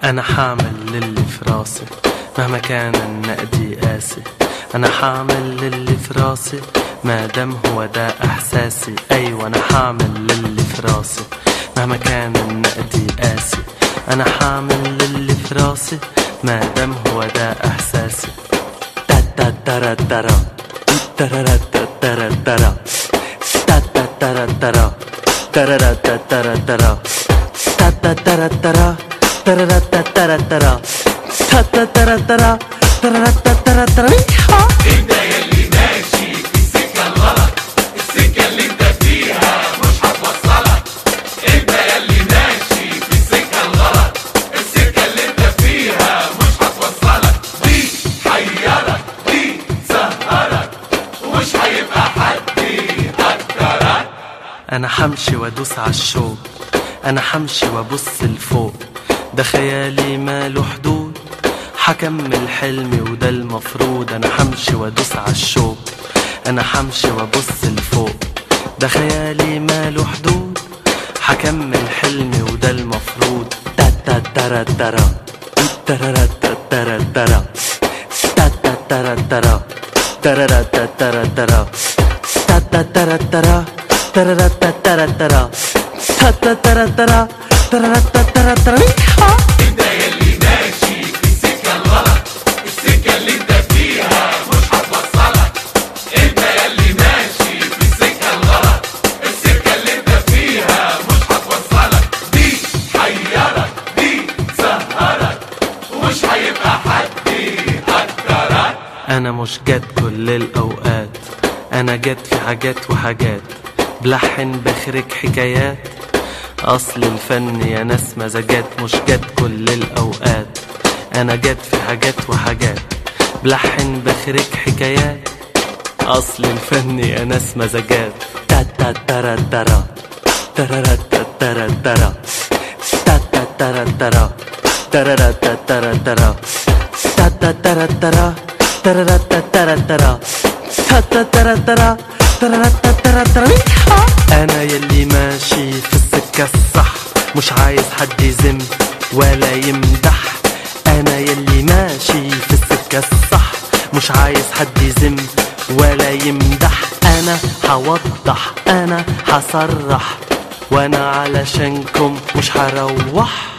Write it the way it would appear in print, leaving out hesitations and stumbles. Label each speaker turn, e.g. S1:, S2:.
S1: أنا حامل للي في راسي مهما كان النقد قاسي. أنا حامل للي في راسي ما دام هو ده إحساسي. أيوة أنا حامل للي في راسي مهما كان النقد قاسي. أنا حامل للي في راسي ما دام هو ده إحساسي. تا تا ترى ترى ترى ترى ترى تا تا ترى ترى ترى ترى ترى تا تا ترى ترى ترى ترى ترى تا تا ترى ترى ترى ترى.
S2: انت يلي ماشي في السكة الغلط، السكة اللي انت فيها مش هتوصلك. انت يلي ماشي في السكة الغلط، السكة اللي انت فيها مش هتوصلك. دي حيرك دي سهرك ومش هيبقى حد يقدرك.
S1: انا حمشي وادوس عالشوق، انا حمشي وابص لفوق، ده خيالي ماله حدود، حكمل حلمي وده المفروض. انا حمشي وادوس عالشوق، انا حمشي وابص لفوق، ده خيالي ماله حدود، حكمل حلمي وده المفروض. تا تا ترى ترى ترى ترى ترى تا تا ترى ترى ترى ترى ترى تا تا ترى ترى ترى ترى ترى تا تا ترى ترى ترى ترى.
S2: انت يلي ماشي في السكة الغلط، السكة اللي انت فيها مش هتوصلك. انت يلي ماشي في السكة الغلط، السكة اللي انت فيها مش هتوصلك. دي حيرك دي سهرك ومش هيبقى حد يقدرك.
S1: انا مش جد كل الاوقات، انا جد في حاجات وحاجات، بلحن بخرج حكايات. اصل الفن يا ناس مزاجات، مش جد كل الاوقات، انا جد في حاجات وحاجات، بلحن بخرج حكايات. اصل الفن يا ناس مزاجات. تا تا ترى ترى ترى ترى ترى تا تا ترى ترى ترى ترى ترى تا تا ترى ترى ترى ترى ترى تا تا ترى ترى ترى ترى. انا يلي ماشي في السكة الصح، مش عايز حد يذم ولا يمدح. انا يلي ماشي في السكة الصح، مش عايز حد يذم ولا يمدح. انا هوضح انا هصرح، وانا علشانكم مش هروح.